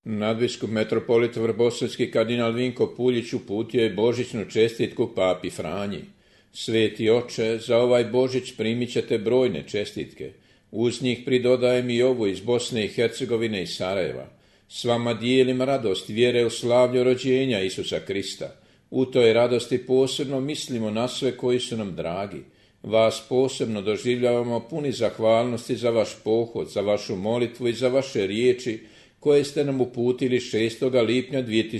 Nadbiskup metropolit vrbosanski kardinal Vinko Puljić uputio je božićnu čestitku papi Franji. Sveti oče, za ovaj Božić primit ćete brojne čestitke. Uz njih pridodajem i ovu iz Bosne i Hercegovine i Sarajeva. S vama dijelim radost vjere u slavlju rođenja Isusa Krista. U toj radosti posebno mislimo na sve koji su nam dragi. Vas posebno doživljavamo puni zahvalnosti za vaš pohod, za vašu molitvu i za vaše riječi koje ste nam uputili 6. lipnja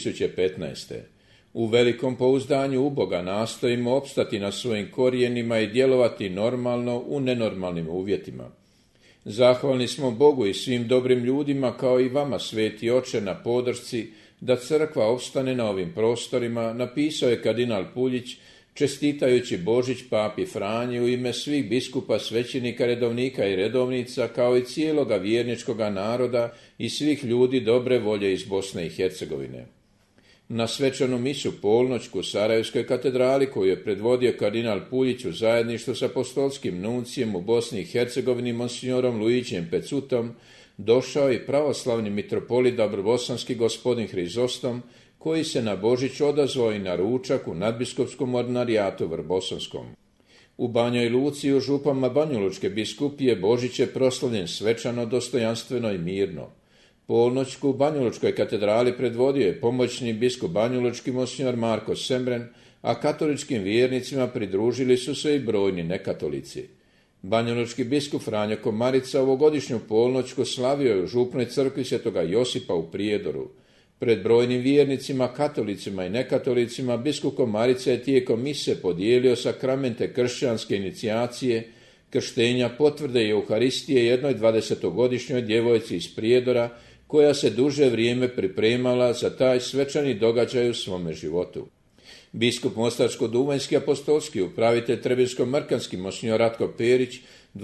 2015. U velikom pouzdanju u Boga nastojimo opstati na svojim korijenima i djelovati normalno u nenormalnim uvjetima. Zahvalni smo Bogu i svim dobrim ljudima kao i vama, sveti oče, na podršci da crkva opstane na ovim prostorima, napisao je kardinal Puljić, čestitajući Božić papi Franji u ime svih biskupa, svećenika, redovnika i redovnica, kao i cijeloga vjerničkoga naroda i svih ljudi dobre volje iz Bosne i Hercegovine. Na svečanu misu polnoćku u Sarajevskoj katedrali, koju je predvodio kardinal Puljić u zajedništvu s apostolskim nuncijem u Bosni i Hercegovini monsignorom Luigijem Pecutom, došao i pravoslavni mitropolit vrbosanski gospodin Hrizostom, koji se na Božić odazvao i na ručak u nadbiskupskom ordinarijatu vrbosanskom. U Banjoj Luci i u župama Banjalučke biskupije Božić je proslavljen svečano, dostojanstveno i mirno. Polnoćku u Banjalučkoj katedrali predvodio je pomoćni biskup banjalučki monsinjor Marko Sembren, a katoličkim vjernicima pridružili su se i brojni nekatolici. Banjalučki biskup Franjo Komarica ovogodišnju polnoćku slavio je u župnoj crkvi Svetoga Josipa u Prijedoru. Pred brojnim vjernicima, katolicima i nekatolicima biskup Komarica je tijekom mise podijelio sakramente kršćanske inicijacije, krštenja, potvrde i Euharistije jednoj 20-godišnjoj djevojci iz Prijedora, koja se duže vrijeme pripremala za taj svečani događaj u svome životu. Biskup Mostarsko-duvanjski apostolski upravitelj Trebinsko-mrkanski monsinjor Ratko Perić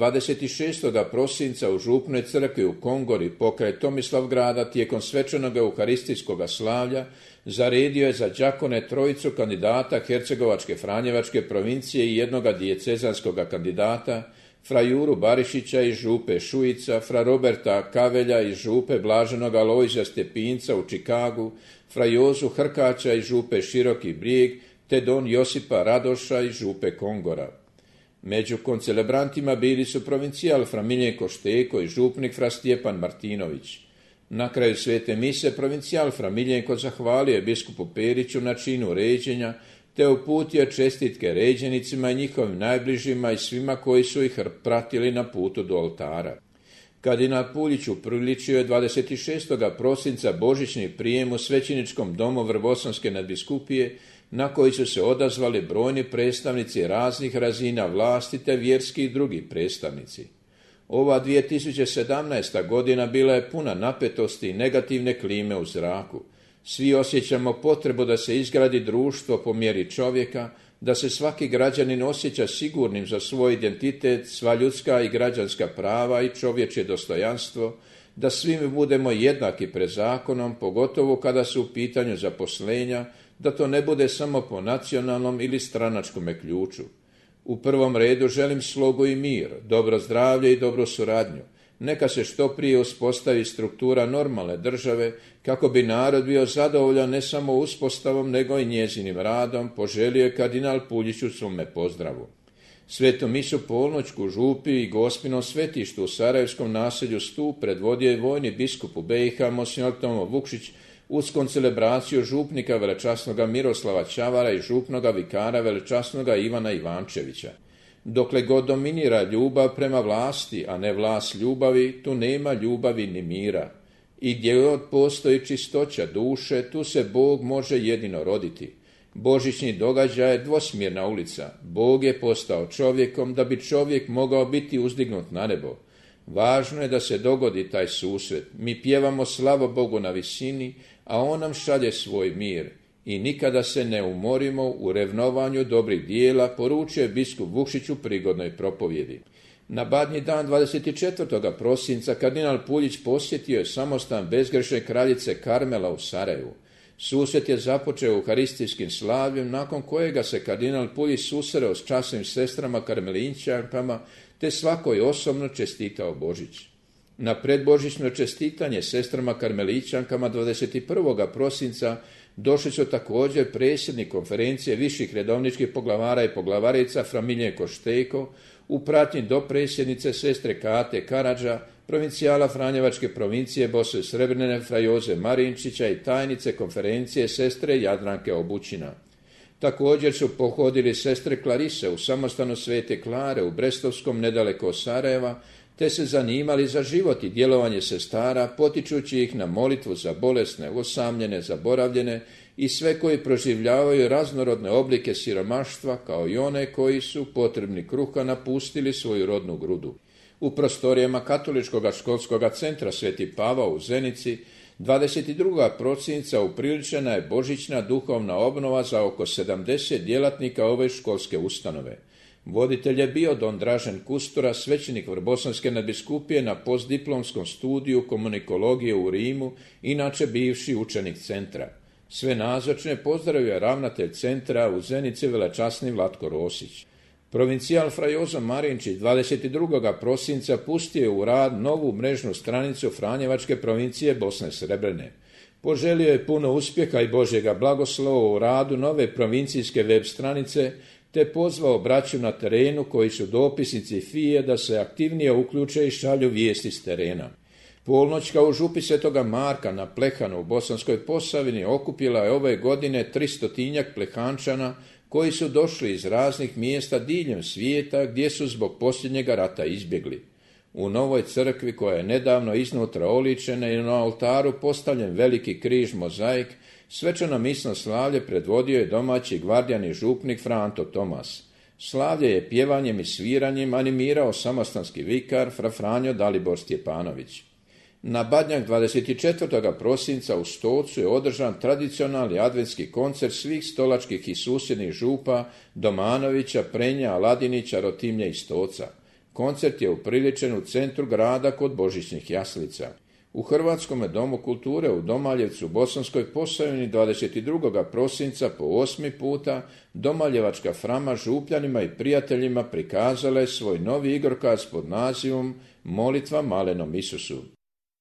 26. prosinca u župnoj crkvi u Kongori pokraj Tomislavgrada tijekom svečanog euharistijskog slavlja zaredio je za đakone trojicu kandidata Hercegovačke Franjevačke provincije i jednoga dijecezanskog kandidata, fra Juru Barišića iz župe Šujica, fra Roberta Kavelja iz župe Blaženog Alojzija Stepinca u Čikagu, fra Jozu Hrkača iz župe Široki Brijeg, te don Josipa Radoša iz župe Kongora. Među koncelebrantima bili su provincijal fra Miljenko Šteko i župnik fra Stjepan Martinović. Na kraju svete mise provincijal fra Miljenko zahvalio je biskupu Periću na činu ređenja, te uputio čestitke ređenicima i njihovim najbližima i svima koji su ih pratili na putu do oltara. Kardinal Puljić upriličio je 26. prosinca božićni prijem u svećeničkom domu vrbosanske nadbiskupije, na koji su se odazvali brojni predstavnici raznih razina vlasti te vjerski i drugi predstavnici. Ova 2017. godina bila je puna napetosti i negativne klime u zraku. Svi osjećamo potrebu da se izgradi društvo po mjeri čovjeka, da se svaki građanin osjeća sigurnim za svoj identitet, sva ljudska i građanska prava i čovječje dostojanstvo, da svi mi budemo jednaki pred zakonom, pogotovo kada su u pitanju zaposlenja, da to ne bude samo po nacionalnom ili stranačkom ključu. U prvom redu želim slogu i mir, dobro zdravlje i dobru suradnju. Neka se što prije uspostavi struktura normalne države, kako bi narod bio zadovoljan ne samo uspostavom, nego i njezinim radom, poželio je kardinal Puljić u svome pozdravu. Svetu misu polnoćku u župi i gospinom svetištu u Sarajevskom naselju Stup predvodio je vojni biskup u BiH monsinjor Tomo Vukšić uz koncelebraciju župnika velečasnoga Miroslava Čavara i župnoga vikara velečasnoga Ivana Ivančevića. Dokle god dominira ljubav prema vlasti, a ne vlast ljubavi, tu nema ljubavi ni mira. I gdje god postoji čistoća duše, tu se Bog može jedino roditi. Božićni događaj je dvosmjerna ulica. Bog je postao čovjekom da bi čovjek mogao biti uzdignut na nebo. Važno je da se dogodi taj susret. Mi pjevamo slavo Bogu na visini, a On nam šalje svoj mir. I nikada se ne umorimo u revnovanju dobrih dijela, poručuje biskup Vukšić u prigodnoj propovjedi. Na badnji dan 24. prosinca kardinal Puljić posjetio je samostan bezgrešne kraljice Karmela u Sarajevu. Susret je započeo euharistijskim slavljem, nakon kojega se kardinal Puljić susreo s časnim sestrama karmelinčankama, te svakoj osobno čestitao Božić. Na predbožićno čestitanje sestrama karmelićankama 21. prosinca došli su također predsjednik konferencije viših redovničkih poglavara i poglavarica fra Miljenko Štejko u pratnji dopredsjednice sestre Kate Karadža, provincijala Franjevačke provincije Bosne i Srebrene fra Joze Marinčića i tajnice konferencije sestre Jadranke Obućina. Također su pohodili sestre Klarise u samostanu Svete Klare u Brestovskom nedaleko od Sarajeva, te se zanimali za život i djelovanje sestara, potičući ih na molitvu za bolesne, osamljene, zaboravljene i sve koji proživljavaju raznorodne oblike siromaštva, kao i one koji su potrebni kruha napustili svoju rodnu grudu. U prostorijama Katoličkog školskog centra Sveti Pavao u Zenici 22. prosinca upriličena je božićna duhovna obnova za oko 70 djelatnika ove školske ustanove. Voditelj je bio don Dražen Kustura, svećenik Vrbosanske nadbiskupije na postdiplomskom studiju komunikologije u Rimu, inače bivši učenik centra. Sve nazočne pozdravio je ravnatelj centra u Zenici velečasni Vlatko Rosić. Provincijal fra Jozo Marinčić 22. prosinca pustio je u rad novu mrežnu stranicu Franjevačke provincije Bosne Srebrene. Poželio je puno uspjeha i Božjega blagoslova u radu nove provincijske web stranice, te pozvao braću na terenu koji su dopisnici FIE da se aktivnije uključe i šalju vijesti s terena. Polnoćka u župi Svetoga Marka na Plehanu u Bosanskoj Posavini okupila je ove godine 300 plehančana koji su došli iz raznih mjesta diljem svijeta gdje su zbog posljednjega rata izbjegli. U novoj crkvi koja je nedavno iznutra oličena i na oltaru postavljen veliki križ mozaik, svečano misno slavlje predvodio je domaći gvardijan i župnik fra Anto Tomas. Slavlje je pjevanjem i sviranjem animirao samostanski vikar fra Franjo Dalibor Stjepanović. Na Badnjak 24. prosinca u Stocu je održan tradicionalni adventski koncert svih stolačkih i susjednih župa Domanovića, Prenja, Aladinića, Rotimlja i Stoca. Koncert je upriličen u centru grada kod božićnih jaslica. U Hrvatskom domu kulture u Domaljevcu u Bosanskoj Posavini 22. prosinca po 8. puta Domaljevačka frama župljanima i prijateljima prikazala je svoj novi igrokaz pod nazivom Molitva malenom Isusu.